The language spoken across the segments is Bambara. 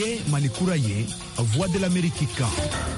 ye Malikura ye Voix de l'Amérique kan.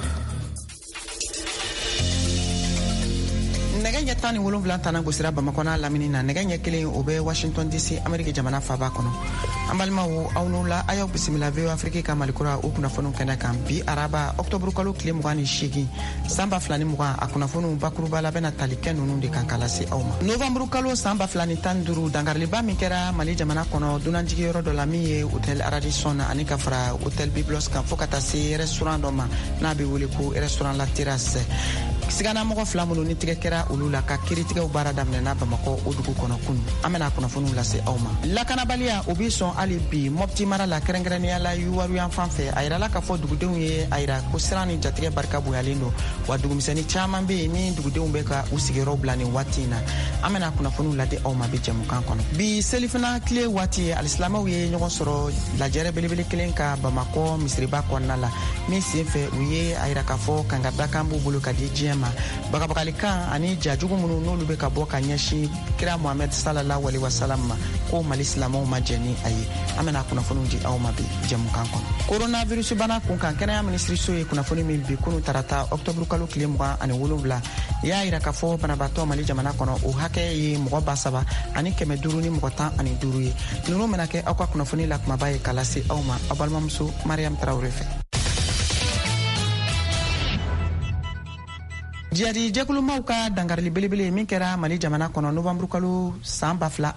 Nɛgɛ ɲɛ 17 tana gosira Bamakɔ n'a lamini na. Nɛgɛ ɲɛ 1 o bɛ Washington DC Amérique jamana faaba kɔnɔ. An balimaw aw n'u la a y'aw bisimila VOA Afrique ka Malikura o kunnafoniw kɛnɛ kan. Bi araba octobre kalo tile 28 san 2020 a kunnafoniw bakuruba la bɛna tali kɛ ninnu de kan k'a lase aw ma. Novembre kalo san 2015 dangariliba min kɛra Mali jamana kɔnɔ dunanjigiyɔrɔ dɔ la min ye hôtel Radisson ani ka fara hôtel Biblos kan fo ka taa se restaurant dɔ ma n'a bɛ wele ko restaurant La Terrasse. Sigana mɔgɔ 2 minnu ni tigɛ kɛra olu la ka kiiritigɛw baara daminɛna Bamakɔ o dugu kɔnɔ kunu. An bɛna kunnafoniw lase aw ma. Lakanabaliya o bi sɔn hali bi Mopti mara la kɛrɛnkɛrɛnnenya la Yuwaru yan fan fɛ a yirala k'a fɔ dugudenw ye a yira ko siran ni jatigɛ barika bonyalen don wa dugumisɛnnin caman bɛ yen ni dugudenw bɛ ka u sigiyɔrɔ bila nin waati in na. An bɛna kunnafoniw ladi aw ma bi jɛmukan kɔnɔ. Bi selifana tile waati alisilamɛw ye ɲɔgɔn sɔrɔ lajɛrɛ belebele kelen ka Bamakɔ misiriba kɔnɔna la min sen fɛ u ye a yira k'a fɔ kangaridakan b'u bolo ka di diɲɛ ma. Bagabagalikan ani jajugu minnu n'olu bɛ ka bɔ ka ɲɛsin kira Muhammad sallallahu alaihi wasallam ma ko Mali silamɛw ma jɛ ni a ye. An bɛna kunnafoniw di aw ma bi jɛmukan kɔnɔ. Coronavirus bana kunkan kɛnɛya minisiriso ye kunnafoni min bi kunu tarata octobre kalo tile 27 y'a yira k'a fɔ banabaatɔ Mali jamana kɔnɔ o hakɛ ye mɔgɔ 7,000 ani 500 ni mɔgɔ 15 ye. Ninnu bɛna kɛ aw ka kunnafoni la kumaba ye k'a lase aw ma aw balimamuso Mariam Traoré fɛ. Jihadi jɛkulumaw ka dangarili belebele min kɛra Mali jamana kɔnɔ novembre kalo san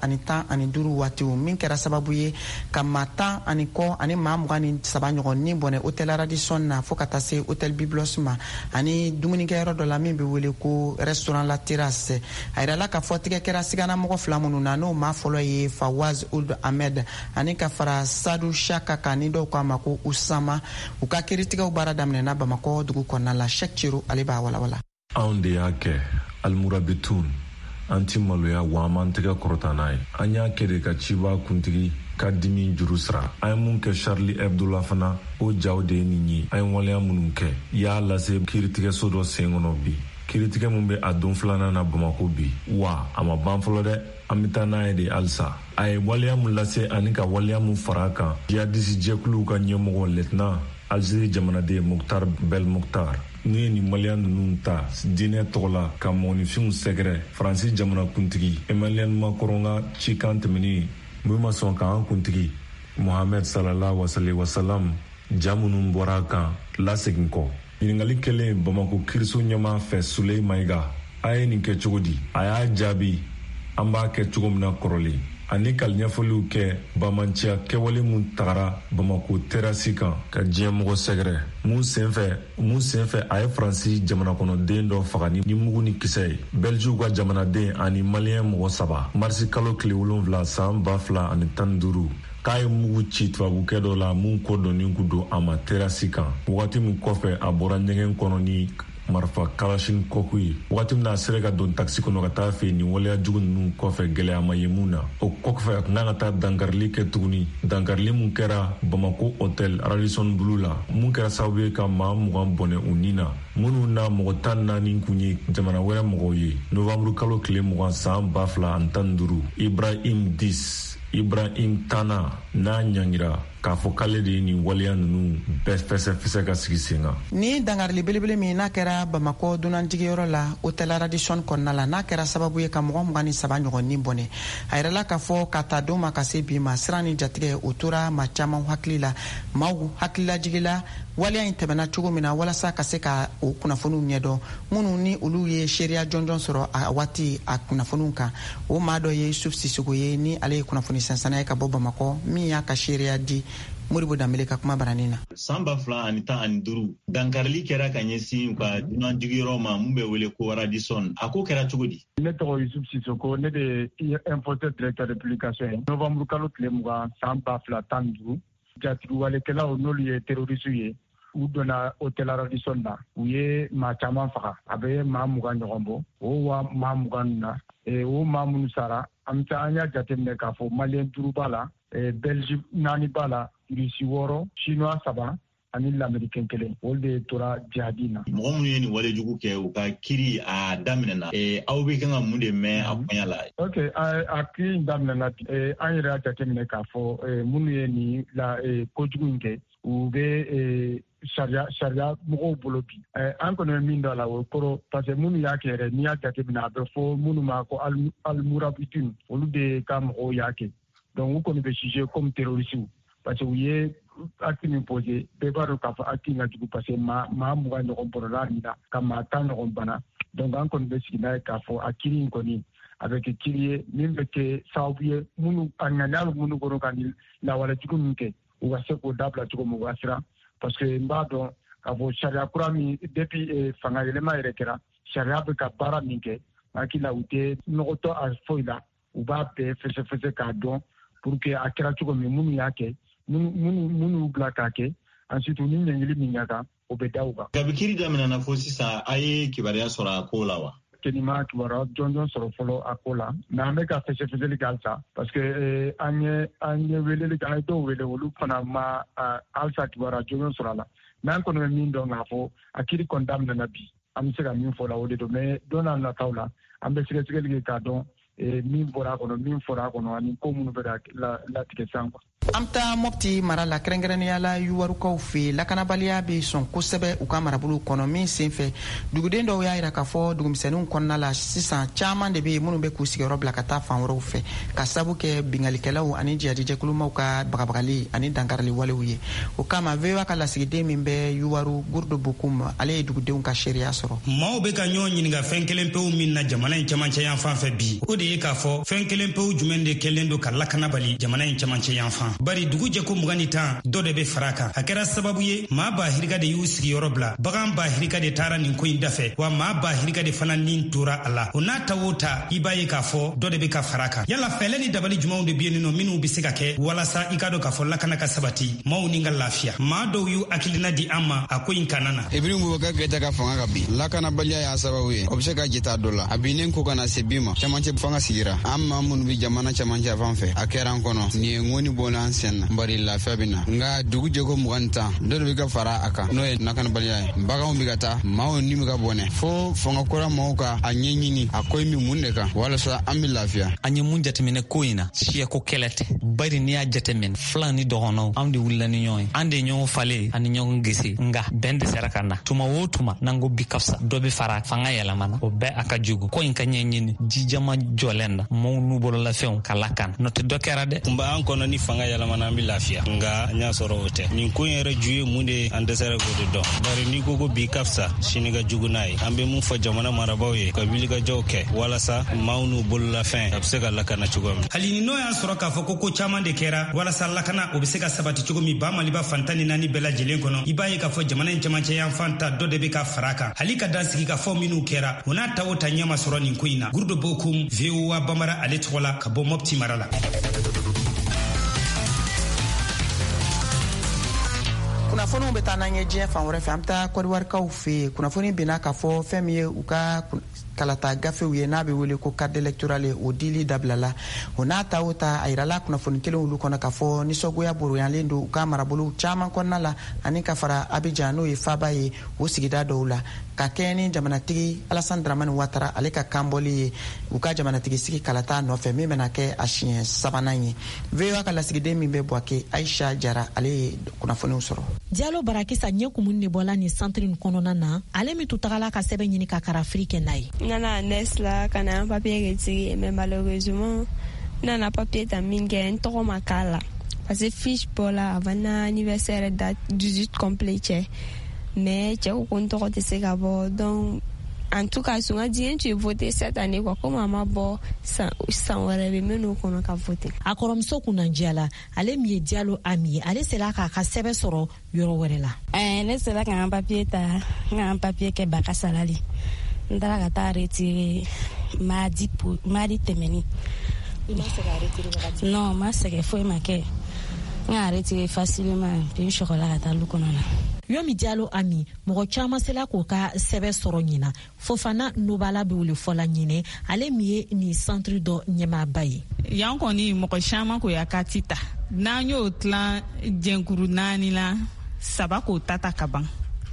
2015 waatiw min kɛra sababu ye ka maa 10 ani kɔ ani maa 23 ɲɔgɔn ni bɔnɛ hôtel Radisson na fo ka taa se hôtel Biblos ma ani dumunikɛyɔrɔ dɔ la min bɛ wele ko restaurant La Terrasse. A yirala k'a fɔ tigɛ kɛra sigana mɔgɔ 2 minnu na n'o maa fɔlɔ ye Fawaz Ould Ahmed ani ka fara Sadou Chaka kan ni dɔw k'a ma ko Usama. U ka kiiritigɛw baara daminɛna Bamakɔ dugu kɔnɔna la. Cheikh Chiro ale b'a walawala. Anw de y'a kɛ almurabitun an ti maloya wa an m'an tɛgɛ kɔrɔta n'a ye. An y'a kɛ de ka ciba kuntigi ka dimi juru sira. An ye mun kɛ Charlie Hebdo la fana o jaw de ye nin ye. An ye waleya minnu kɛ y'a lase kiiritigɛso dɔ sen kɔnɔ bi. Kiiritigɛ mun bɛ a don 2nan na Bamako bi wa a ma ban fɔlɔ dɛ. An bɛ taa n'a ye de halisa. A ye waleya mun lase ani ka waleya mun fara a kan jihadisi jɛkuluw ka ɲɛmɔgɔ Lieutenant Algérie jamanaden Mokhtar Belmokhtar n'u ye nin maliyɛn ninnu ta diinɛ tɔgɔ la ka mɔgɔninfinw sɛgɛrɛ. Faransi jamana kuntigi Emmanuel Macron ka cikan tɛmɛnen mun ma sɔn k'an kuntigi Mohamed sallallahu alaihi wasallam ja minnu bɔra a kan lasegin kɔ. Ɲininkali kɛlen Bamako kiriso ɲɛmaa fɛ Suley Mayiga a ye nin kɛ cogo di? A y'a jaabi an b'a kɛ cogo min na kɔrɔlen. Ani ka ɲɛfɔliw kɛ bamanciya kɛwale mun tagara Bamako terasi kan ka diɲɛ mɔgɔ sɛgɛrɛ. Mun senfɛ a ye Faransi jamanakɔnɔden dɔ faga ni mugu ni kisɛ ye. Belgique ka jamanaden ani maliyɛn mɔgɔ 3 marisi kalo tile 7 san 2015 k'a ye mugu ci tubabukɛ dɔ la mun kodɔnnen kun don a ma terasi kan. Wagati min kɔfɛ a bɔra ɲɛgɛn kɔnɔ ni marifa Kalashnikov ye. Wagati min na a sera ka don taxi kɔnɔ ka taa fɛ nin waleya jugu ninnu kɔfɛ gɛlɛya ma ye mun na. O kɔfɛ a tun ka taa dankarili kɛ tuguni. Dankarili mun kɛra Bamako hôtel Radisson Blu la mun kɛra sababu ye ka maa 20 bɔnɛ u ni na. Minnu na mɔgɔ 14 kun ye jamana wɛrɛ mɔgɔw ye. Novembre kalo tile 20 san 2015 Ibrahim Tana n'a ɲangira k'a fɔ k'ale de ye nin waleya ninnu bɛɛ fɛsɛfɛsɛ ka sigi sen kan. Ni dangarili belebele min n'a kɛra Bamakɔ dunanjigiyɔrɔ la hôtel Radisson kɔnɔna la n'a kɛra sababu ye ka mɔgɔ 23 ɲɔgɔn ni bɔnɛ. A yirala k'a fɔ ka taa don ma ka se bi ma siran ni jatigɛ o tora maa caman hakili la. Maaw hakililajigila waleya in tɛmɛna cogo min na walasa ka se ka o kunnafoniw ɲɛdɔn minnu ni olu ye seereya jɔnjɔn sɔrɔ a waati a kunnafoniw kan. O maa dɔ ye Yusuf Sissogo ye ni ale ye kunnafoni sansana ye ka bɔ Bamakɔ min y'a ka seereya di Moribo Dambele ka kuma baranin na. San 2015 dankarili kɛra ka ɲɛsin ka dunanjigiyɔrɔ ma mun bɛ wele ko Radisson. A ko kɛra cogo di? Ne tɔgɔ Yusuf Sissogo, ne de ye importeur directeur de publication ye. Novembre kalo tile 20 san 2015 jatigwalekɛlaw n'olu ye terroriste ye. U donna hôtel Radisson na. U ye maa caman faga. A bɛ maa 20 ɲɔgɔn bɔ. O maa 20 na. O maa minnu sara an y'a jateminɛ k'a fɔ Malien 5 b'a la, Belgique 4 b'a la, Russie 6, Chinois 7, ani l'américain kelen olu de tora jihadi na. Mɔgɔ minnu ye nin walejugu kɛ u ka kiri a daminɛna aw bɛ kan ka mun de mɛn a koɲa la. Ok, a kiri daminɛna an yɛrɛ y'a jateminɛ k'a fɔ minnu ye nin kojugu in kɛ u bɛ sariya mɔgɔw bolo bi. An kɔni bɛ min dɔn a la o kɔrɔ parce que minnu y'a kɛ yɛrɛ n'i y'a jateminɛ a bɛ fɔ minnu ma ko almurabitun olu de ka mɔgɔw y'a kɛ. Donc u kɔni bɛ jugé comme terroristes parce que u ye acte min posé bɛɛ b'a dɔn k'a fɔ acte in ka jugu parce que maa 20 ɲɔgɔn bɔrɔla nin na ka maa 10 ɲɔgɔn bana. Donc an kɔni bɛ sigi n'a ye k'a fɔ a kiri in kɔni a bɛ kɛ kiri ye min bɛ kɛ sababu ye minnu a ŋaniya bɛ minnu kɔnɔ ka nin lawalejugu min kɛ u ka se k'o dabila cogo min u ka siran parce que n b'a dɔn k'a fɔ sariya kura min depuis fanga yɛlɛma yɛrɛ kɛra sariya bɛ ka baara min kɛ hakili la u tɛ nɔgɔtɔ a foyi la u b'a bɛɛ fɛsɛfɛsɛ k'a dɔn pour que a kɛra cogo min minnu y'a kɛ minnu bila k'a kɛ ensuite ni ɲɛɲini min ɲa kan o bɛ da u kan. Gabi kiri daminɛna fo sisan a ye kibaruya sɔrɔ a ko la wa? Kenima kibaruya jɔnjɔn sɔrɔ fɔlɔ a ko la mais an bɛ ka fɛsɛfɛsɛli kɛ halisa parce que an ye weleli kɛ an ye dɔw wele olu fana ma halisa kibaruya jɔnjɔn sɔrɔ a la mais an kɔni bɛ min dɔn k'a fɔ a kiri kɔni daminɛna bi an bɛ se ka min fɔ la o de don mais don n'a nataw la an bɛ sɛgɛsɛgɛli kɛ k'a dɔn min bɔra a kɔnɔ min fɔra a kɔnɔ ani ko minnu bɛ latigɛ san quoi. An taa Mopti mara la kɛrɛnkɛrɛnnenya la yuwarukaw fɛ lakanabaliya bɛ sɔn kosɛbɛ u ka marabolo kɔnɔ min senfɛ duguden dɔw y'a jira k'a fɔ dugumisɛnninw kɔnɔna la sisan caman de bɛ yen minnu bɛ k'u sigiyɔrɔ bila ka taa fan wɛrɛw fɛ ka sabu kɛ bingalikɛlaw ani jihadijɛkulumaw ka bagabagali ani dankarili walew ye o kama VOA ka lasigiden min bɛ yuwaru Gurdo Bokum ale ye dugudenw ka sariya sɔrɔ. Maaw bɛ ka ɲɔgɔn ɲininka fɛn kelen pewu min na jamana in cɛmancɛ yan fan fɛ bi o de ye k'a fɔ fɛn kelen pewu jumɛn de kɛlen don ka lakanabali jamana in cɛmancɛ yan fan. Bari dugu jɛko 20 dɔ de bɛ fara kan a kɛra sababu ye maa b'a hirika de y'u sigiyɔrɔ bila bagan b'a hirika de taara nin ko in dafɛ wa maa b'a hirika de fana nin tora a la o n'a ta o ta i b'a ye k'a fɔ dɔ de bɛ ka fara kan yala fɛlɛ ni dabali jumanw de bɛ yen nɔ minnu bɛ se ka kɛ walasa i ka dɔn k'a fɔ lakana ka sabati maaw ni ka lafiya maa dɔw y'u hakilina di an ma a ko in kana na. Ibrahim Bubakar Keita ka fanga ka bin lakanabaliya y'a sababu ye o bɛ se ka jita dɔ la a binnen ko kana se bi ma cɛmancɛ fanga sigira an maa minnu bɛ jamana cɛmancɛ fan fɛ a kɛra an kɔnɔ nin ye ŋɔni bɔla an sen na bari lafiya bɛ na nka dugu jɛko 20 dɔ de bɛ ka fara a kan n'o ye lakanabaliya ye baganw bɛ ka taa maaw ni bɛ ka bɔnɛ fo fanga kora maaw ka a ɲɛɲini a ko in bɛ mun de kan walasa an bɛ lafiya. An ye mun jateminɛ ko in na siyako kɛlɛ tɛ bari n'i y'a jateminɛ filan ni dɔgɔnɔw anw de wulila ni ɲɔgɔn ye an de ɲɔgɔn falen ani ɲɔgɔn gese nka bɛn de sera ka na tuma o tuma n'an ko bi ka fisa dɔ bɛ fara fanga yɛlɛmana o bɛɛ a ka jugu ko in ka ɲɛɲini jijama jɔlen na maaw n'u bololafɛnw ka lakana n'o tɛ dɔ kɛra dɛ. Kun b'an kɔnɔ ni fanga yɛlɛmana an bɛ lafiya nga n y'a sɔrɔ o tɛ nin ko in yɛrɛ ju ye mun de an dɛsɛra k'o de dɔn bari n'i ko bi ka fisa sini ka jugu n'a ye an bɛ mun fɔ jamana marabaaw ye ka wulikajɔw kɛ walasa maaw n'u bololafɛn a bɛ se ka lakana cogo min. Hali ni n'o y'a sɔrɔ k'a fɔ ko caman de kɛra walasa lakana o bɛ se ka sabati cogo min ba Maliba fantan ni naani bɛɛ lajɛlen kɔnɔ i b'a ye k'a fɔ jamana in cɛmancɛ yan fan ta dɔ de bɛ ka fara kan hali ka dan sigi ka fɔ minnu kɛra o n'a ta o ta ɲɛma sɔrɔ nin ko in na Gurdo Bokum VOA Bambara ale tɔgɔ la ka bɔ Mopti mara la. Kunnafoniw bɛ taa n'an ye diɲɛ fan wɛrɛ fɛ an bɛ taa kɔdiwarikaw fɛ yen kunnafoni binna k'a fɔ fɛn min ye u ka kalata gafew ye n'a bɛ wele ko carte électorale o dili dabilala o n'a ta o ta a yirala kunnafoni kelen olu kɔnɔ k'a fɔ nisɔngoya boroyalen don u ka marabolo caman kɔnɔna la ani ka fara Abidjan n'o ye faaba ye o sigida dɔw la ka kɛ ni jamanatigi Alassane Dramane Ouattara ale ka kanbɔli ye u ka jamanatigi sigi kalata nɔfɛ min bɛna kɛ a siɲɛ 3nan ye VOA ka lasigiden min bɛ Buake Aisha Jara ale ye kunnafoniw sɔrɔ. Diallo Barakisa ɲɛ kumun de bɔla nin centre in kɔnɔna na ale min tutagala ka sɛbɛn ɲini ka karafiri kɛ n'a ye. Nana Nesla kana un papier retiré mais malheureusement nana papier ta min kɛ n tɔgɔ ma k'a la parce que fiche bɔla avant na anniversaire date 18 complet cɛ mais cɛ ko n tɔgɔ tɛ se ka bɔ donc en tout cas sunga diɲɛ tun ye voté cette année quoi comme a ma bɔ san wɛrɛ bɛ minnu kɔnɔ ka voté. A kɔrɔmuso kunnandiya la ale min ye Diallo Ami ye ale sera k'a ka sɛbɛn sɔrɔ yɔrɔ wɛrɛ la. Ne sera k'an papier ta n papier kɛ Bakasalali n taara ka taa retirer mardi tɛmɛni. I ma se ka retirer wagati? Non ma sɛgɛn foyi ma kɛ n y'a retirer facilement puis n sɔgɔla ka taa lu kɔnɔ na. Yomi Diallo Ami mɔgɔ caman sela k'o ka sɛbɛn sɔrɔ ɲina Fofana Nobala bɛ wele fɔla ɲinɛ ale min ye nin centre dɔ ɲɛmaaba ye. Yan kɔni mɔgɔ caman ko y'a kati ta n'an y'o tilan jɛnkuru 4 la saba k'o tata ka ban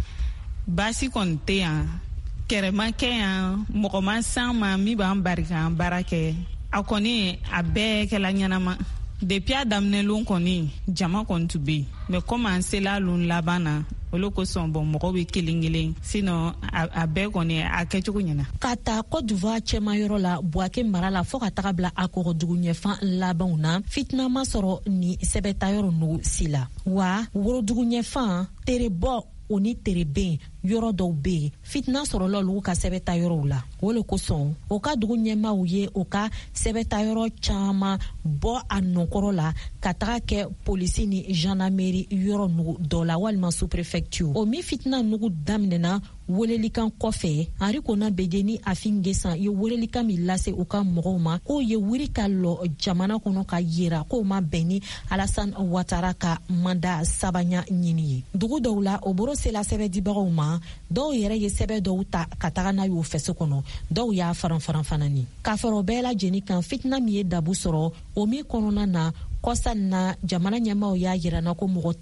baasi kɔni tɛ yan kɛrɛma kɛ yan mɔgɔ ma san ma min b'an barika an baara kɛ a kɔni a bɛɛ kɛla ɲɛnama depuis a daminɛlon kɔni jama kɔni tun bɛ yen mais comme an sela lon laban na olu kosɔn mɔgɔw bɛ kelen kelen sinon a bɛɛ kɔni a kɛcogo ɲɛna. Ka taa Côte d'Ivoire cɛmayɔrɔ la Buaké mara la fo ka taga bila a kɔgɔdugu ɲɛfan labanw na fitina ma sɔrɔ ni sɛbɛtayɔrɔ ninnu si la wa worodugu ɲɛfan terebɔ o ni tereben yɔrɔ dɔw bɛ yen fitina sɔrɔla olu ka sɛbɛtayɔrɔw la o le kosɔn o ka dugu ɲɛmaaw ye o ka sɛbɛtayɔrɔ caman bɔ a nɔkɔrɔ la ka taga kɛ polisi ni gendarmerie yɔrɔ nugu dɔ la walima sous-préfecture o min fitina nugu daminɛna welelikan kɔfɛ Henri Konan Bedeni Afin Gesan ye welelikan min lase u ka mɔgɔw ma k'o ye wuri ka lɔ jamana kɔnɔ ka yira k'o ma bɛn ni Alassane Ouattara ka manda sabanya ɲini ye dugu dɔw la o boro sela sɛbɛdibagaw ma dɔw yɛrɛ ye sɛbɛ dɔw ta ka taga n'a y'o fɛso kɔnɔ dɔw y'a faran fanani k'a fɔra bɛɛ lajɛlen kan fitina min ye dabu sɔrɔ o min kɔnɔna na kɔsa na jamana ɲɛmaaw y'a yirana ko mɔgɔ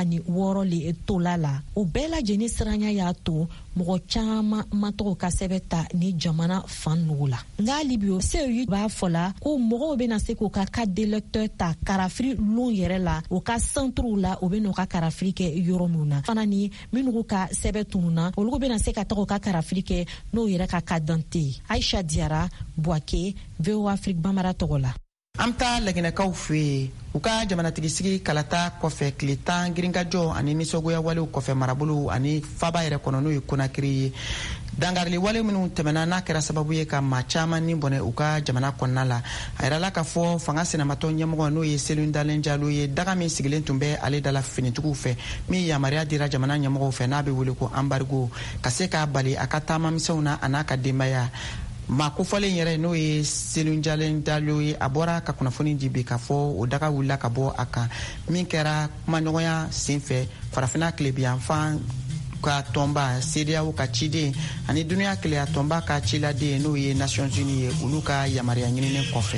16 le tola la o bɛɛ lajɛlen siranya y'a to mɔgɔ caman ma tɔgɔ ka sɛbɛ ta ni jamana fan nugu la nka libio seyi b'a fɔla ko mɔgɔw bɛna se k'u ka carte d'électeur ta karafiri lon yɛrɛ la o ka centrew la o bɛna ka karafiri kɛ yɔrɔ minnu na fana ni minnu ka sɛbɛ tununa olu bɛna se ka tɔgɔ ka karafiri kɛ n'o yɛrɛ ka carte d'identité Aïcha Diara Buaké VOA Afrique Bamara tɔgɔ la. An ta laginɛkaw fɛ yen u ka jamanatigisigi kalata kɔfɛ tile 10 girinkajɔ ani nisɔngoya walew kɔfɛ marabolo ani faba yɛrɛ kɔnɔ n'o ye Konakiri ye dangarili wale minnu tɛmɛna n'a kɛra sababu ye ka maa caman ni bɔnɛ u ka jamana kɔnɔna la a yirala k'a fɔ fanga sinamatɔ ɲɛmɔgɔ n'o ye Cellou Dalein Diallo ye daga min sigilen tun bɛ ale dala finitigiw fɛ min yamaruya dira jamana ɲɛmɔgɔw fɛ n'a bɛ wele ko embargo ka se k'a bali a ka taamamisɛnw na a n'a ka denbaya maa kofɔlen yɛrɛ n'o ye Cellou Dalein Diallo ye a bɔra ka kunnafoni di bi k'a fɔ o daga wulila ka bɔ a kan min kɛra kumaɲɔgɔnya senfɛ farafina tilebiyanfan ka tɔnba CEDEAO ka ciden ani duniya kelenya tɔnba ka ciladen n'o ye Nations Unies ye olu ka yamaruya ɲininen kɔfɛ.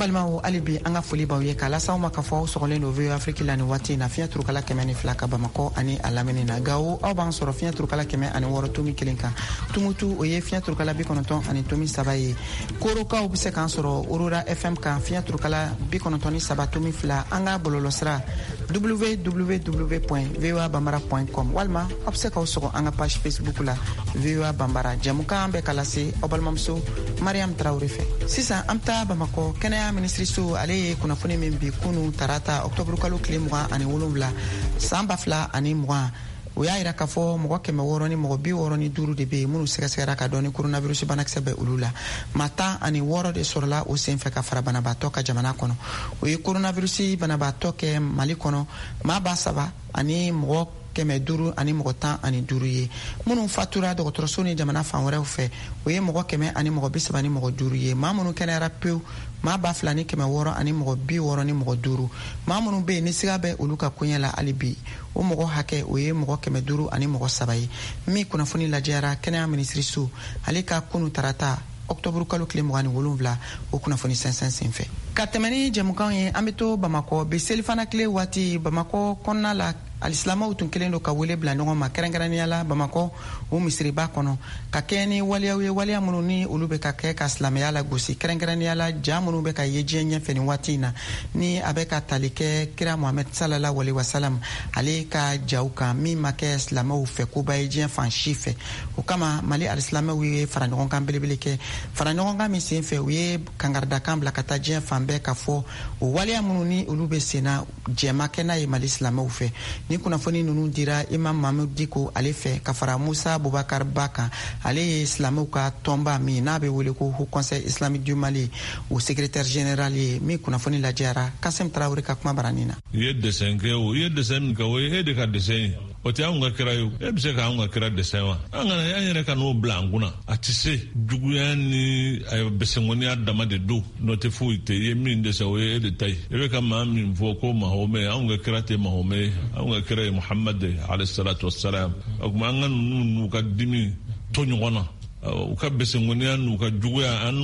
balimaw alibi an ka foli b'aw ye k'a lasaw ma k'a fɔ aw sɔgɔlen do VOA Afrique la ni waati na fiɲɛ turukala 102 ka Bamakɔ ani a lamini na Gawo aw b'an sɔrɔ fiɲɛ turukala 106 tomi 1 kan Tumutu o ye fiɲɛ turukala 90 ani tomi 3 ye Korokaw bɛ se k'an sɔrɔ Aurora FM kan fiɲɛ turukala 93 tomi 2 an ka bɔlɔlɔsira www.voabambara.com walima aw bɛ se k'aw sɔgɔ an ka page Facebook la VOA Bambara jamukan bɛ ka lase aw balimamuso Mariam Traoré fɛ sisan an bɛ taa Bamakɔ kɛnɛya minisiriso ale ye kunnafoni min bi kunu tarata octobre kalo tile 27 san 2020 o y'a yira k'a fɔ mɔgɔ 600 ni mɔgɔ 65 de bɛ yen minnu sɛgɛsɛgɛra ka dɔn ni coronavirus banakisɛ bɛ olu la maa 16 de sɔrɔla o senfɛ ka fara banabaatɔ ka jamana kɔnɔ o ye coronavirus banabaatɔ kɛ Mali kɔnɔ maa 7 ani mɔgɔ 500 ani mɔgɔ 15 ye minnu fatura dɔgɔtɔrɔso ni jamana fan wɛrɛw fɛ o ye mɔgɔ 100 ani mɔgɔ 30 ani mɔgɔ 5 ye maa minnu kɛnɛyara pewu maa 2,000 ni 600 ani mɔgɔ 60 ni mɔgɔ 5 maa minnu bɛ yen ni siga bɛ olu ka koɲɛ la hali bi o mɔgɔ hakɛ o ye mɔgɔ 500 ani mɔgɔ 3 ye min kunnafoni lajɛra kɛnɛya minisiriso ale ka kunu tarata octobre kalo tile 27 o kunnafoni sɛnsɛn senfɛ ka tɛmɛ ni jɛmukan ye an bɛ to Bamakɔ bi selifana tile waati Bamakɔ kɔnɔna la alisilamɛw tun kelen do ka wele bila ɲɔgɔn ma kɛrɛnkɛrɛnnenya la Bamakɔ o misiriba kɔnɔ ka kɛ ni waliyaw ye waliya minnu ni olu bɛ ka kɛ ka silamɛya la gosi kɛrɛnkɛrɛnnenya la ja minnu bɛ ka ye diɲɛ ɲɛfɛ ni waati in na ni a bɛ ka tali kɛ kira Muhamɛd sallallahu alaihi wasallam ale ka jaw kan min ma kɛ silamɛw fɛ koba ye diɲɛ fan si fɛ o kama Mali alisilamɛw ye fara ɲɔgɔn kan belebele kɛ fara ɲɔgɔn kan min sen fɛ u ye kangaridakan bila ka taa diɲɛ fan bɛɛ ka fɔ o waliya minnu ni olu bɛ senna jɛma kɛ n'a ye Mali silamɛw fɛ ni kunnafoni ninnu dira Imam Mamadu Diko ale fɛ ka fara Musa Bubakar Ba kan ale ye silamɛw ka tɔnba min n'a bɛ wele ko Haut Conseil Islamique du Mali o secrétaire général ye min kunnafoni lajɛra Kassim Traoré ka kuma baranin na i ye dessin kɛ o i ye dessin min kɛ o ye e de ka dessin ye o tɛ anw ka kira ye e bɛ se ka anw ka kira dessin wa an yɛrɛ ka n'o bila an kunna a tɛ se juguya ni bɛsɛnkɔniya dama de don n'o tɛ foyi tɛ i ye min dessin o ye e de ta ye e bɛ ka maa min fɔ ko Mahomet anw ka kira tɛ Mahomet anw ka kira ye Muhamad alayhi salatu wassalam o tuma an ka ninnu n'u ka dimi to ɲɔgɔn na u ka bɛsɛnkɔniya n'u ka juguya an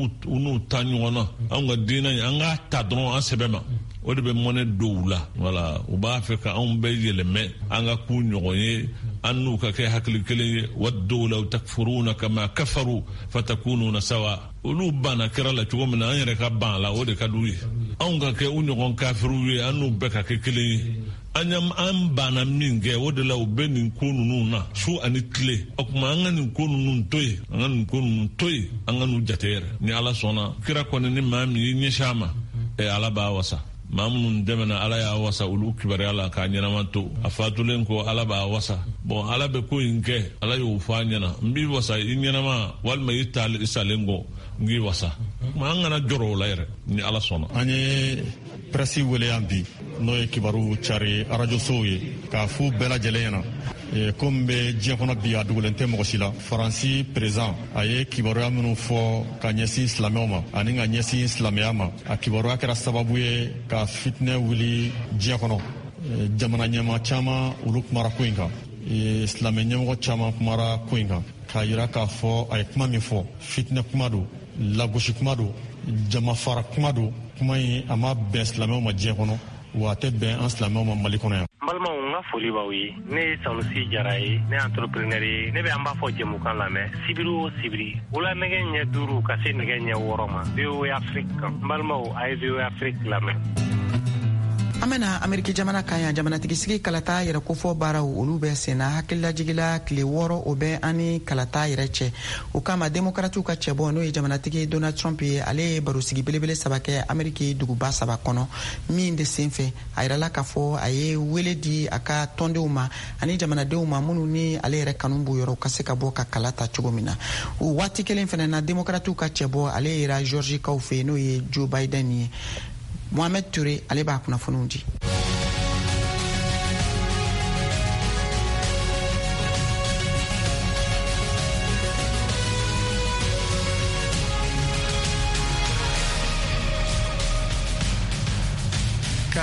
n'u ta ɲɔgɔn na anw ka diinɛ an k'a ta dɔrɔn an sɛbɛ ma o de bɛ mɔnɛ don u la wala u b'a fɛ ka anw bɛɛ yɛlɛmɛ an ka k'u ɲɔgɔn ye an n'u ka kɛ hakili kelen ye waddu law takfuruna kama kafaru fatakununa sawa olu banna kɛra la cogo min na an yɛrɛ ka ban la o de ka d'u ye anw ka kɛ u ɲɔgɔn kafiriw ye an n'u bɛɛ ka kɛ kelen ye an banna min kɛ o de la u bɛ nin ko ninnu na su ani tile o tuma an ka nin ko ninnu to yen an ka nin ko ninnu to yen an ka n'u jate yɛrɛ ni Ala sɔnna kira kɔni ni maa min y'i ɲɛsin a ma Ala b'a wasa maa minnu dɛmɛna Ala y'a wasa olu kibaruya la k'a ɲɛnama to a fatulen ko Ala b'a wasa bon Ala bɛ ko in kɛ Ala y'o fɔ a ɲɛna n b'i wasa i ɲɛnama walima i salen kɔ n k'i wasa an kana jɔrɔ o la yɛrɛ ni Ala sɔnna. An ye presse wele yan bi n'o ye kibaru cari radio sow ye k'a f'u bɛɛ lajɛlen ɲɛna komi bɛ diɲɛ kɔnɔ bi a dogolen tɛ mɔgɔ si la Faransi président a ye kibaruya minnu fɔ ka ɲɛsin silamɛw ma ani ka ɲɛsin silamɛya ma a kibaruya kɛra sababu ye ka fitinɛ wuli diɲɛ kɔnɔ jamana ɲɛma caman olu kumara ko in kan silamɛ ɲɛmɔgɔ caman kumara ko in kan k'a yira k'a fɔ a ye kuma min fɔ fitinɛ kuma don lagosi kuma don jama fara kuma don kuma in a ma bɛn silamɛw ma diɲɛ kɔnɔ wa a tɛ bɛn an silamɛw ma Mali kɔnɔ yan. N balimaw n ka foli b'aw ye ne ye Sanusi Jara ye ne ye entrepreneur ye ne bɛ an b'a fɔ jɛmukan lamɛn sibiri o sibiri wula nɛgɛ ɲɛ 5 ka se nɛgɛ ɲɛ 6 ma VOA Afrique kan n balimaw a ye VOA Afrique lamɛn. an bena Ameriki jamana kan yan jamanatigi sigi kalata yɛrɛ kofɔ baaraw olu bɛ senna hakililajigila tile 6 o bɛ ani kalata yɛrɛ cɛ o kama demokratiw ka cɛbɔ n'o ye jamanatigi Donald Trump ye ale ye barosigi belebele 3 kɛ Ameriki duguba 3 kɔnɔ min de senfɛ a yirala k'a fɔ a ye wele di a ka tɔndenw ma ani jamanadenw ma minnu ni ale yɛrɛ kanu b'u yɔrɔ ka se ka bɔ ka kala ta cogo min na o waati kelen fɛnɛ na demokratiw ka cɛbɔ ale yira Georgie kaw fɛ n'o ye Joe Biden ye Mohamed Touré ale b'a kunnafoniw di. Ka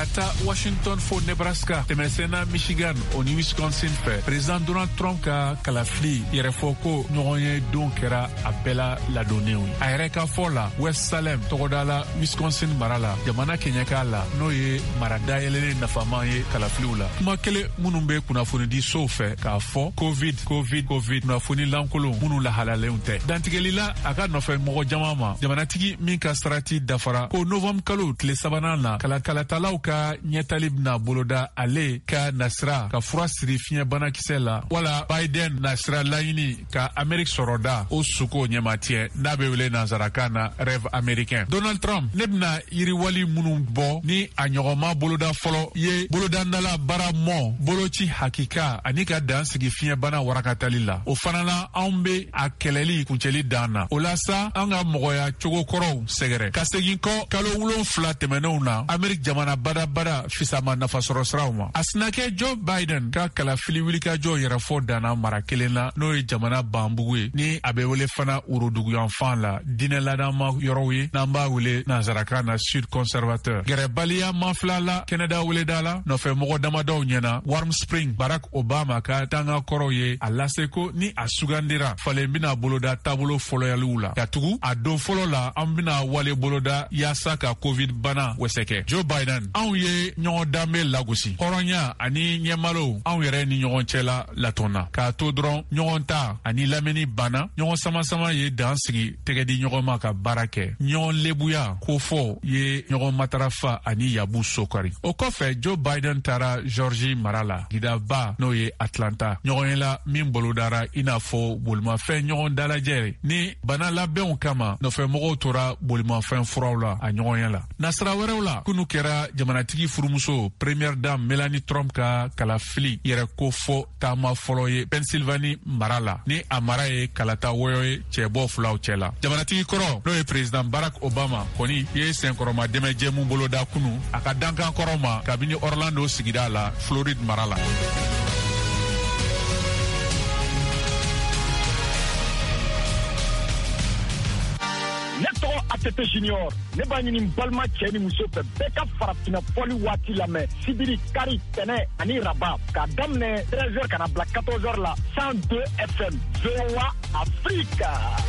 ka ta Washington fo Nebraska tɛmɛsɛnna Michigan o ni Wisconsin fɛ président Donald Trump ka kalafili yɛrɛ fɔ ko ɲɔgɔn ye don kɛra a bɛɛ la ladonnenw ye a yɛrɛ ka fɔ la West Salem tɔgɔda la Wisconsin mara la jamana kɛɲɛka la n'o ye mara dayɛlɛlen nafaman ye kalafiliw la kuma kelen minnu bɛ kunnafoni di sow fɛ k'a fɔ covid kunnafoni lankolon minnu lahalalenw tɛ dantigɛlila a ka nɔfɛ mɔgɔ jama ma jamanatigi min ka sarati dafara ko novembre kalo tile sabanan na kalatalaw ka ɲɛtali bena boloda ale ka nasira ka fura siri fiɲɛ banakisɛ la wala Biden nasira laɲini ka Amerik sɔrɔda o suko ɲɛmatigɛ n'a bɛ wele nanzarakan na rêve américain. Donald Trump ne bena yiriwali minnu bɔ ni a ɲɔgɔnma boloda fɔlɔ ye bolodandala bara mɔ boloci hakika ani ka dan sigi fiɲɛ bana warakatali la o fana na anw be a kɛlɛli kuncɛli dan na o la sa an ka mɔgɔya cogo kɔrɔw sɛgɛrɛ ka segin kɔ kalo 7 tɛmɛnenw na Amerik jamana badabada fisama nafasɔrɔ siraw ma a sina kɛ Joe Biden ka kalafili wulikajɔ yɛrɛfɔ danna mara kelen na n'o ye jamana banbugu ye ni a bɛ wele fana uroduguyanfan la diinɛ ladama yɔrɔw ye n'an b'a wele nanzarakan na sud conservateur gɛrɛbaliya manfila la kɛnɛda weleda la nɔfɛ mɔgɔ damadɔw ɲɛna Warm Spring Barack Obama ka tanga kɔrɔ ye a lase ko ni a sugandira falen bena boloda taabolo fɔlɔyaliw la ka tugu a don fɔlɔ la an bena wale boloda yaasa ka covid bana wɛsɛkɛ Joe Biden anw ye ɲɔgɔn danbe lagosi hɔrɔnya ani ɲɛmalow anw yɛrɛ ni ɲɔgɔn cɛla latɔnna k'a to dɔrɔn ɲɔgɔn ta ani lamɛnni banna ɲɔgɔn samasama ye dan sigi tɛgɛ di ɲɔgɔn ma ka baara kɛ ɲɔgɔn lebuya ko fɔ ye ɲɔgɔn matarafa ani yabu sokari o kɔfɛ Joe Biden taara Georgie mara la gidaba n'o ye Atlanta ɲɔgɔn ye la min bolodara i n'a fɔ bolimafɛn ɲɔgɔn dalajɛ ni bana labɛnw kama nɔfɛmɔgɔw tora bolimafɛn furaw la a ɲɔgɔnya la nasira wɛrɛw la kunu kɛra jamanatigi furumuso première dame Melanie Trump ka kalafili yɛrɛ ko fɔ taama fɔlɔ ye Pennsylvanie mara la ni a mara ye kalata wɔyɔ ye cɛbɔ filaw cɛ la jamanatigi kɔrɔ n'o ye président Barack Obama kɔni ye sɛnkɔrɔma dɛmɛjɛ mun boloda kunu a ka dankan kɔrɔ ma kabini Orlando sigida la Floride mara la ne tɔgɔ ATT Junior ne b'a ɲini balima cɛ ni muso fɛ bɛɛ ka farafina fɔli waati lamɛn sibiri kari tɛnɛ ani raba k'a daminɛ 13h kana bila 14h la 102 FM VOA Afrika.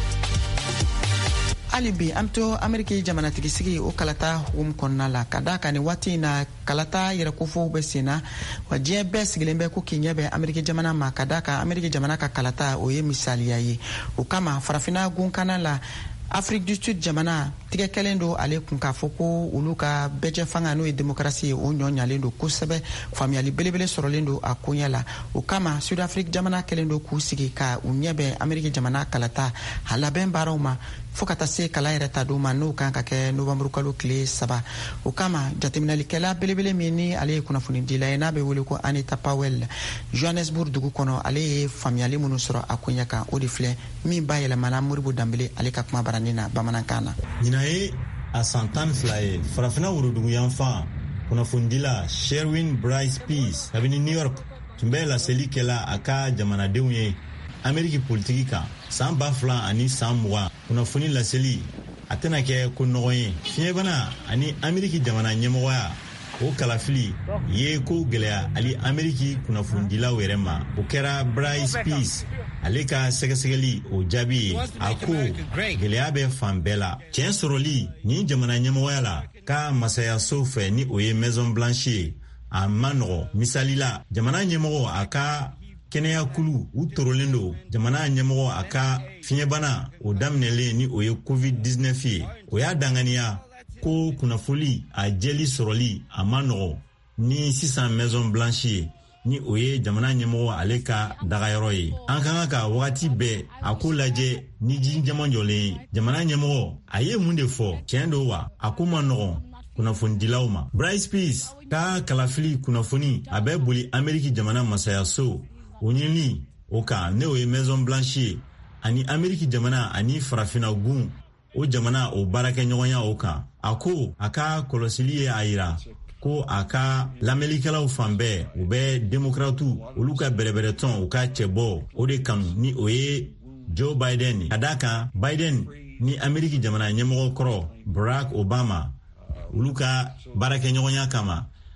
hali bi an to Ameriki jamanatigi sigi o kalata hukum kɔnɔna la ka da kan ni waati na kalata yɛrɛkofɔw bɛ sen na wa diɲɛ bɛɛ sigilen bɛ ko k'i ɲɛ bɛ Ameriki jamana ma ka da kan Ameriki jamana ka kalata o ye misaliya ye o kama farafina gunkana la Afrique du Sud jamana tigɛ kɛlen do ale kun k'a fɔ ko olu ka bɛjɛ fanga n'o ye démocratie ye o ɲɔɲalen do kosɛbɛ faamuyali belebele sɔrɔlen do a koɲɛ la o kama Sud Afrique jamana kɛlen do k'u sigi ka u ɲɛ bɛ Ameriki jamana kalata a labɛn baaraw ma fo ka taa se kala yɛrɛ ta don ma n'o kan ka kɛ novembre kalo tile 3 o kama jateminalikɛla belebele min ni ale ye kunnafoni dila ye n'a bɛ wele ko Anita Powell Johannesburg dugu kɔnɔ ale ye faamuyali minnu sɔrɔ a koɲɛ kan o de filɛ min ba yɛlɛmana Moribo Dambele ale ka kuma barani na bamanankan na ɲina ye a san 12 ye farafina worodugu yanfan kunnafonidila Sherwin Bryce Peace kabini New York tun bɛ laseli kɛla a ka jamanadenw ye Ameriki politiki kan san 2000 ani san 20 kunnafoni laseli a tɛna kɛ ko nɔgɔn ye fiɲɛbana ani Ameriki jamana ɲɛmɔgɔya o kalafili ye ko gɛlɛya ali Ameriki kunnafonidilaw yɛrɛ ma o kɛra Bryce Peace ale ka sɛgɛsɛgɛli o jaabi ye a ko gɛlɛya bɛ fan bɛɛ la tiɲɛ sɔrɔli ni jamana ɲɛmɔgɔya la ka masayaso fɛ ni o ye Maison Blanche ye a ma nɔgɔ misali la jamana ɲɛmɔgɔ a ka kɛnɛya kulu u torolen do jamana ɲɛmɔgɔ a ka fiɲɛbana o daminɛlen ni o ye covid-19 ye o y'a danganiya ko kunnafoli a jɛli sɔrɔli a ma nɔgɔ ni sisan Maison Blanche ye ni o ye jamana ɲɛmɔgɔ ale ka dagayɔrɔ ye an kan ka wagati bɛɛ a ko lajɛ ni ji jama jɔlen ye jamana ɲɛmɔgɔ a ye mun de fɔ tiɲɛ do wa a ko ma nɔgɔ kunnafonidilaw ma Bryce Peace ka kalafili kunnafoni a bɛ boli Ameriki jamana masayaso o ɲinili o kan ne o ye Maison Blanche ye ani Ameriki jamana ani farafina gun o jamana o baarakɛɲɔgɔnya o kan a ko a ka kɔlɔsili ye a yira ko a ka lamɛnlikɛlaw fan bɛɛ u bɛ démocratu olu ka bɛrɛbɛrɛ tɔn u ka cɛbɔ o de kanu ni o ye Joe Biden ka da kan Biden ni Ameriki jamana ɲɛmɔgɔ kɔrɔ Barack Obama olu ka baarakɛɲɔgɔnya kama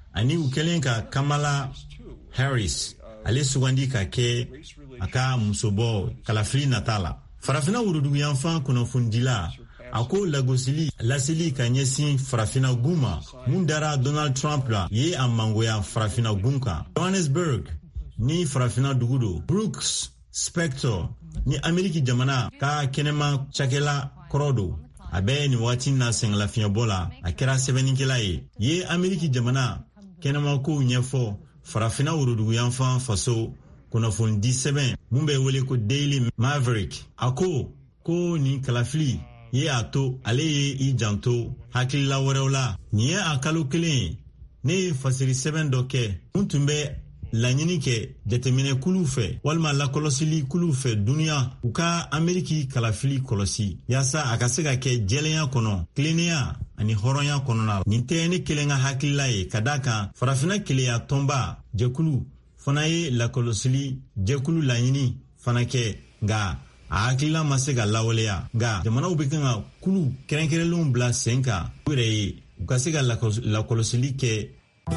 ani u kelen ka Kamala Harris ale sugandi ka kɛ a ka musobɔ kalafili natala. Farafina wurudugu yanfan kunnafondila a ko lagosili laseli ka ɲɛsin farafina gun ma mun dara Donald Trump la ye a mangoya farafina gun kan. Johannesburg ni farafina dugu do. Brooks Spector ni Ameriki jamana ka kɛnɛma cakɛla kɔrɔ do. A bɛ nin waati na sɛngɛlafiɲɛbɔ la a kɛra sɛbɛnnikɛla ye Ameriki jamana kɛnɛma kow ɲɛfɔ farafina wurudugu yanfan faso kunnafoni sɛbɛn mun bɛ wele ko Daily Maverick. A ko ni kalafili ye a to ale ye I janto hakilila wɛrɛw la. Nin ye a kalo kelen ne ye fasiri sɛbɛn dɔ kɛ mun tun bɛ laɲini kɛ jateminɛ kulu fɛ walima lakɔlɔsili kulu fɛ duniya u ka Ameriki kalafili kɔlɔsi yaasa a ka se ka kɛ jɛlenya kɔnɔ tilennenya ani hɔrɔnya kɔnɔna. Nin tɛ ne kelen ka hakilila ye ka da kan farafina keleya tɔnba jɛkulu fana ye lakɔlɔsili jɛkulu laɲini fana kɛ nga a hakilila ma se ka lawaleya. Nga jamanaw bɛ kan ka kulu kɛrɛnkɛrɛnlenw bila sen kan u yɛrɛ ye u ka se ka lakɔlɔsili kɛ.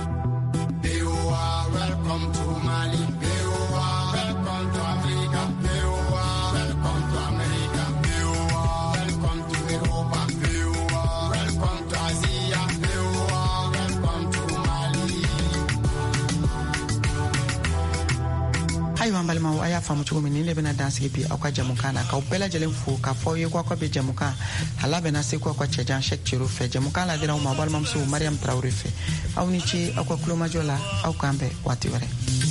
Ayiwa an balimaw a y'a faamu cogo min ni ne bɛna dansigi bi aw ka jamukan na k'aw bɛɛ lajɛlen fo k'a fɔ aw ye k'aw ka bɛ jamukan a labɛnna se k'aw ka cɛjan Cheick Thierno fɛ jamukan la dira aw ma aw balimamuso Mariam Traoré fɛ aw ni ce aw ka kulomajɔ la aw k'an bɛn waati wɛrɛ.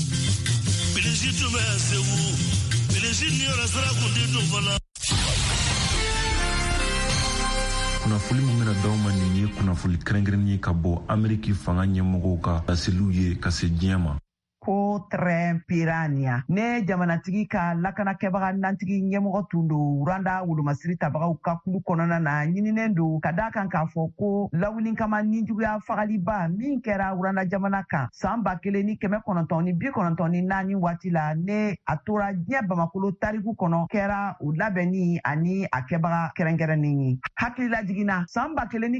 Kunnafoni min bɛna d'aw ma nin ye kunnafoni kɛrɛnkɛrɛnnen ye ka bɔ Ameriki fanga ɲɛmɔgɔw ka laseliw ye ka se diɲɛ ma. Ko tren pirania ne jamanatigi ka lakanakɛbaga nantigi ɲɛmɔgɔ tun do Rwanda wolomasiri tabagaw ka kulu kɔnɔna na ɲininen do ka da kan k'a fɔ ko lawuli kama nijuguya fagaliba min kɛra Rwanda jamana kan san 1994 waati la ne a tora diɲɛ Bamakolo tariku kɔnɔ kɛra o labɛnni ani a kɛbaga kɛrɛnkɛrɛnnen ye. Hakilila jiginna san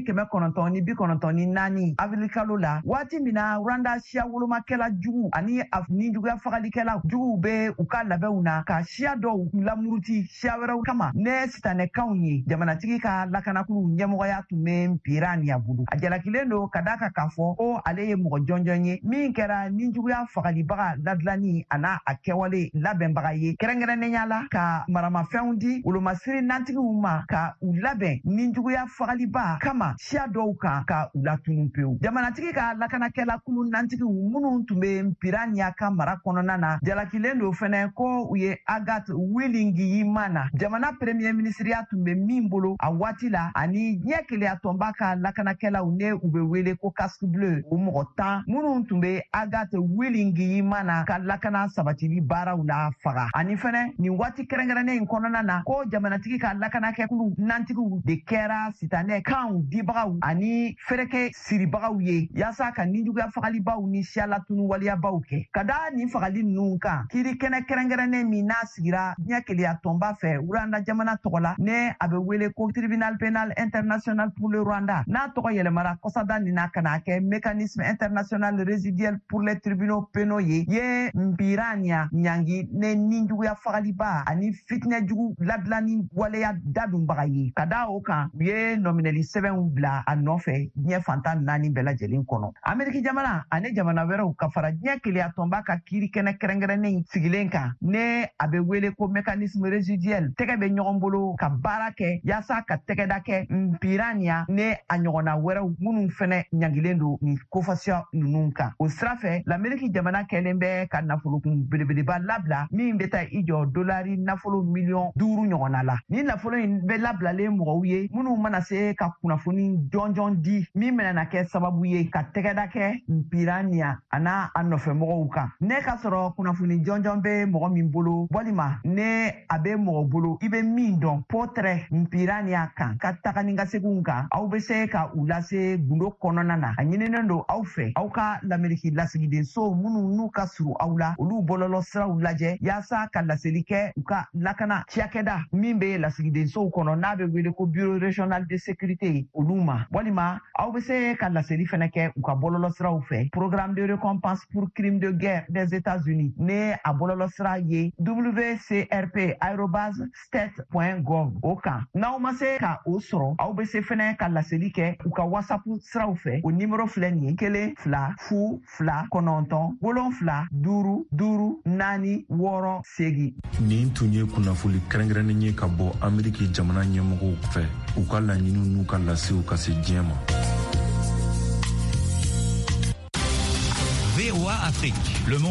1994 avril kalo la waati min na Rwanda siya wolomakɛla jugu ani nijuguya fagalikɛla juguw bɛ u ka labɛnw na ka siya dɔw lamuruti siya wɛrɛw kama ne sitanɛkanw ye jamanatigi ka lakanakulu ɲɛmɔgɔya tun bɛ Pirania bolo. A jalakilen do ka da kan k'a fɔ ko ale ye mɔgɔ jɔnjɔn ye min kɛra nijuguya fagalibaga ladilanni a n'a a kɛwale labɛnbaga ye kɛrɛnkɛrɛnnenya la ka maramafɛnw di wolomasiri nantigiw ma ka u labɛn nijuguya fagaliba kama siya dɔw kan ka u latunu pewu. Jamanatigi ka lakanakɛla kulu nantigiw minnu tun bɛ Pirania ka mara kɔnɔna na jalakilen do fɛnɛ ko u ye Agathe Uwilingiyimana jamana premier ministeriya tun bɛ min bolo a waati la ani diɲɛ keleya tɔnba ka lakanakɛlaw ne u bɛ wele ko casque bleu o mɔgɔ 10 minnu tun bɛ Agathe Uwilingiyimana ka lakana sabatili baaraw la faga ani fɛnɛ nin waati kɛrɛnkɛrɛnnen in kɔnɔna na ko jamanatigi ka lakanakɛkulu nantigiw de kɛra sitanɛ kanw dibagaw ani fɛrɛkɛ siribagaw ye yaasa ka nijuguya fagalibaw ni siya latunu waliyabaw kɛ. Ka da nin fagali ninnu kan kiiri kɛnɛ kɛrɛnkɛrɛnnen min n'a sigira diɲɛ keleya tɔnba fɛ Rwanda jamana tɔgɔ la ne a bɛ wele ko Tribunal Pénal International pour le Rwanda n'a tɔgɔ yɛlɛmara kɔsada nin na ka n'a kɛ Mécanisme International Résiduel pour les Tribunaux Pénaux ye Pirania ɲangi ne nijuguya fagaliba ani fitinɛjugu ladilanni waleya dadunbaga ye. Ka da o kan u ye nɔminɛli sɛbɛnw bila a nɔfɛ diɲɛ fantan 4 bɛɛ lajɛlen kɔnɔ. Ameriki jamana ani jamana wɛrɛw ka fara diɲɛ keleya tɔnba ka kiiri kɛnɛ kɛrɛnkɛrɛnnen sigilen kan ne a bɛ wele ko mécanisme résiduel tɛgɛ bɛ ɲɔgɔn bolo ka baara kɛ yaasa ka tɛgɛda kɛ Pirania ne a ɲɔgɔnna wɛrɛw minnu fɛnɛ ɲangilen do nin kofasiya ninnu kan. O sira fɛ l'Amérique jamana kɛlen bɛ ka nafolokun belebeleba labila min bɛ taa i jɔ dolari nafolo miliyɔn 5 ɲɔgɔnna la. Ni nafolo in bɛ labilalen mɔgɔw ye minnu mana se ka kunnafoni jɔnjɔn di min bɛna kɛ sababu ye ka tɛgɛda kɛ Pirania a n'a a nɔfɛmɔgɔ mɔgɔw kan ne ka sɔrɔ kunnafoni jɔnjɔn bɛ mɔgɔ min bolo walima ne a bɛ mɔgɔ bolo i bɛ min dɔn potrɛ mpiraniya kan ka taga ni ka seginw kan aw bɛ se ka u lase gundo kɔnɔna na a ɲininen don aw fɛ aw ka lamɛriki lasigidensow minnu n'u ka surun aw la olu bɔlɔlɔ siraw lajɛ yaasa ka laseli kɛ u ka lakana cakɛda min bɛ lasigidensow kɔnɔ n'a bɛ wele ko bureau régional de sécurité olu ma walima aw bɛ se ka laseli fɛnɛ kɛ u ka bɔlɔlɔ siraw fɛ programme de récompense pour crime de guerre des États-Unis ne a bɔlɔlɔ sira ye wcrp@state.gov o kan n'aw ma se ka o sɔrɔ aw bɛ se fɛnɛ ka laseli kɛ u ka whatsapp siraw fɛ o nimero filɛ nin ye 1 2 0 2 9 7 5 5 4 6 8 nin tun ye kunnafoni kɛrɛnkɛrɛnnen ye ka bɔ Ameriki jamana ɲɛmɔgɔw fɛ u ka laɲiniw n'u ka lasew ka se diɲɛ ma. VOA Afrique, le monde